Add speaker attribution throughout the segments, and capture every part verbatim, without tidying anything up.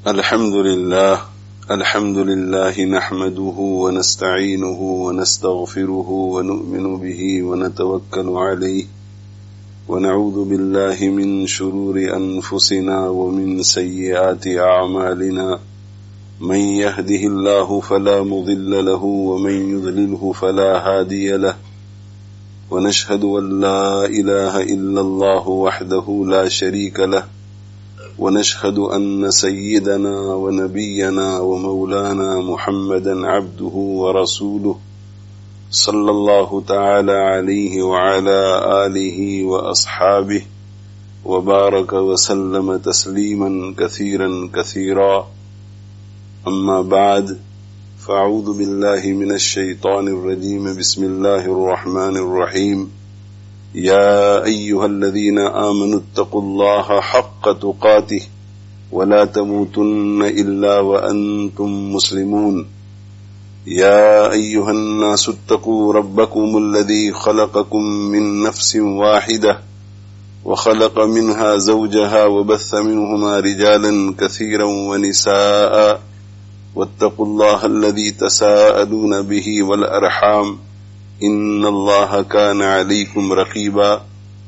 Speaker 1: الحمد لله الحمد لله نحمده ونستعينه ونستغفره ونؤمن به ونتوكل عليه ونعوذ بالله من شرور أنفسنا ومن سيئات أعمالنا من يهده الله فلا مضل له ومن يضلله فلا هادي له ونشهد أن لا إله إلا الله وحده لا شريك له ونشهد أن سيدنا ونبينا ومولانا محمدا عبده ورسوله صلى الله تعالى عليه وعلى آله وأصحابه وبارك وسلم تسليما كثيرا كثيرا. أما بعد، فأعوذ بالله من الشيطان الرجيم. بسم الله الرحمن الرحيم. يا أيها الذين آمنوا اتقوا الله حق تقاته ولا تموتن إلا وأنتم مسلمون. يا أيها الناس اتقوا ربكم الذي خلقكم من نفس واحدة وخلق منها زوجها وبث منهما رجالا كثيرا ونساء واتقوا الله الذي تساءلون به والأرحام إن الله كان عليكم رقيبا.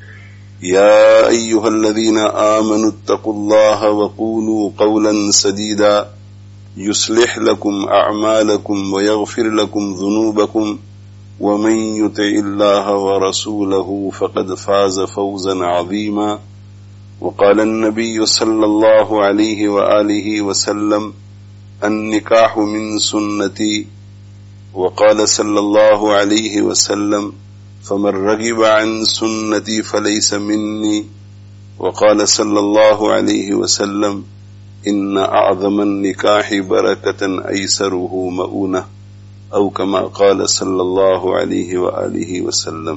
Speaker 1: يا أيها الذين آمنوا اتقوا الله وقولوا قولا سديدا يصلح لكم أعمالكم ويغفر لكم ذنوبكم ومن يطع الله ورسوله فقد فاز فوزا عظيما. وقال النبي صلى الله عليه وآله وسلم: النكاح من سنتي. وقال صلى الله عليه وسلم: فمن رغب عن سنتي فليس مني. وقال صلى الله عليه وسلم: إن أعظم النكاح بركة أيسره مؤونة، أو كما قال صلى الله عليه وآله وسلم.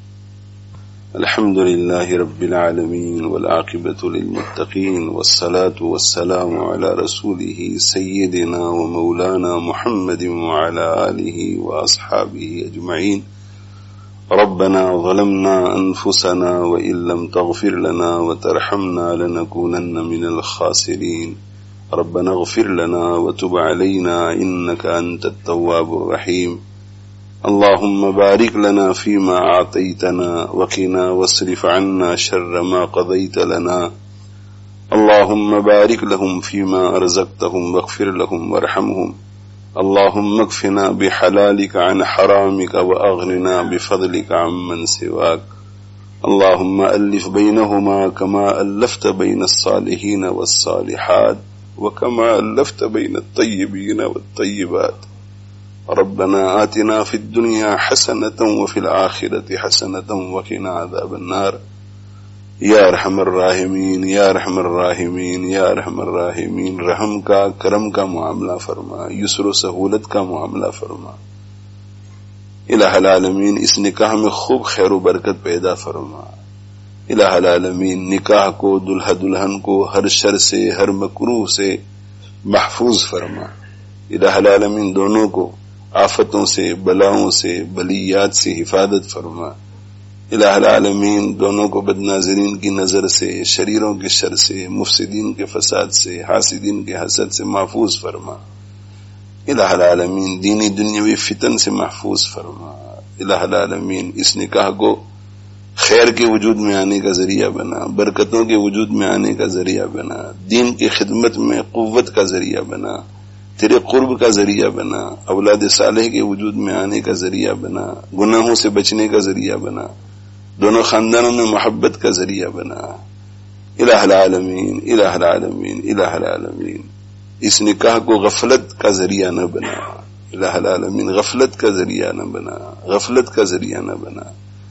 Speaker 1: الحمد لله رب العالمين والعاقبة للمتقين والصلاة والسلام على رسوله سيدنا ومولانا محمد وعلى آله وأصحابه أجمعين. ربنا ظلمنا أنفسنا وإن لم تغفر لنا وترحمنا لنكونن من الخاسرين. ربنا اغفر لنا وتب علينا إنك أنت التواب الرحيم. اللهم بارك لنا فيما أعطيتنا وقنا واصرف عنا شر ما قضيت لنا. اللهم بارك لهم فيما أرزقتهم واغفر لهم وارحمهم. اللهم اكفنا بحلالك عن حرامك وأغننا بفضلك عمن سواك. اللهم ألف بينهما كما ألفت بين الصالحين والصالحات وكما ألفت بين الطيبين والطيبات. ربنا آتنا في الدنيا حسنة وفي الآخرة حسنة وقنا عذاب النار. یا ارحم الراحمین، یا ارحم الراحمین، یا ارحم الراحمین، رحم کا، کرم کا معاملہ فرما، یسر و سہولت کا معاملہ فرما. الہ العالمین، اس نکاح میں خوب خیر و برکت پیدا فرما. الہ العالمین، نکاح کو، دلہا دلہن کو ہر شر سے، ہر مکروہ سے محفوظ فرما. الہ العالمین، دونوں کو آفتوں سے، بلاؤں سے، بلیات سے حفاظت فرما. الہ العالمین، دونوں کو بدناظرین کی نظر سے، شریروں کے شر سے، مفسدین کے فساد سے، حاسدین کے حسد سے محفوظ فرما. الہ العالمین، دینی دنیاوی فتن سے محفوظ فرما. الہ العالمین، اس نکاح کو خیر کے وجود میں آنے کا ذریعہ بنا، برکتوں کے وجود میں آنے کا ذریعہ بنا، دین کی خدمت میں قوت کا ذریعہ بنا، تیرے قرب کا ذریعہ بنا، اولاد صالح کے وجود میں آنے کا ذریعہ بنا، گناہوں سے بچنے کا ذریعہ بنا، دونوں خاندانوں میں محبت کا ذریعہ بنا. الہ العالمین، الہ العالمین، الہ العالمین، اس نکاح کو غفلت کا ذریعہ نہ بنا. الہ العالمین، غفلت کا ذریعہ نہ بنا، غفلت کا ذریعہ نہ بنا.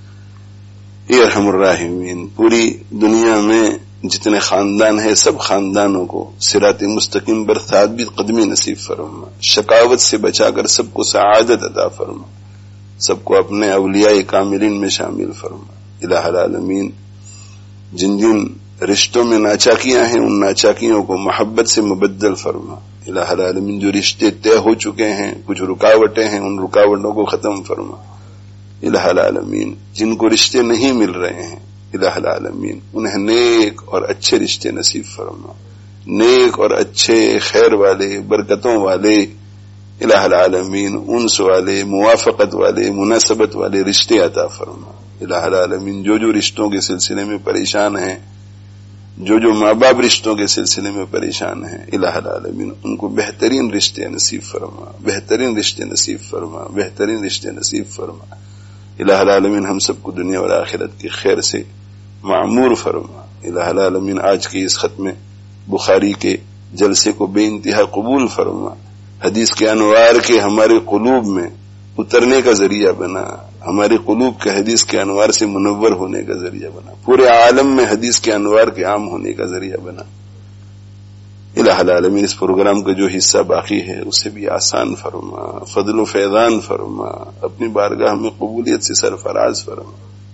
Speaker 1: اے ارحم الراحمین، پوری دنیا میں جتنے خاندان ہیں سب خاندانوں کو صراط مستقیم پر ثابت قدمی نصیب فرما. شقاوت سے بچا کر سب کو سعادت عطا فرما. سب کو اپنے اولیاء کاملین میں شامل فرما. الہ العالمین، جن جن رشتوں میں ناچاکیاں ہیں ان ناچاکیوں کو محبت سے مبدل فرما. الہ العالمین، جو رشتے طے ہو چکے ہیں، کچھ رکاوٹیں ہیں، ان رکاوٹوں کو ختم فرما. الہ العالمین، جن کو رشتے نہیں مل رہے ہیں الہ العالمین انہیں نیک اور اچھے رشتے نصیب فرما. نیک اور اچھے خیر والے برکتوں والے الہ العالمین انس والے موافقت والے مناسبت والے رشتے عطا فرما الہ العالمین. جو جو رشتوں کے سلسلے میں پریشان ہیں، جو جو ماں باپ رشتوں کے سلسلے میں پریشان ہیں، الہ العالمین ان کو بہترین رشتے نصیب فرما، بہترین رشتے نصیب فرما، بہترین رشتے نصیب فرما. الہ العالمین ہم سب کو دنیا اور آخرت کی خیر سے معمور فرما. الہ العالمین آج کے اس ختم بخاری کے جلسے کو بے انتہا قبول فرما، حدیث کے انوار کے ہمارے قلوب میں اترنے کا ذریعہ بنا، ہمارے قلوب کے حدیث کے انوار سے منور ہونے کا ذریعہ بنا، پورے عالم میں حدیث کے انوار کے عام ہونے کا ذریعہ بنا. الہ العالمین اس پروگرام کا جو حصہ باقی ہے اسے بھی آسان فرما، فضل و فیضان فرما، اپنی بارگاہ میں قبولیت سے سرفراز فرما.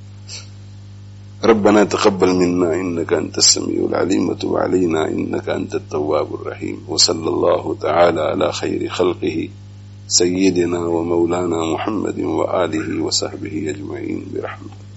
Speaker 1: ربنا تقبل منا انك انت السميع العليم وتب علينا انك انت التواب الرحيم. وصلى الله تعالى على خير خلقه سيدنا ومولانا محمد وآله وصحبه اجمعين برحمته.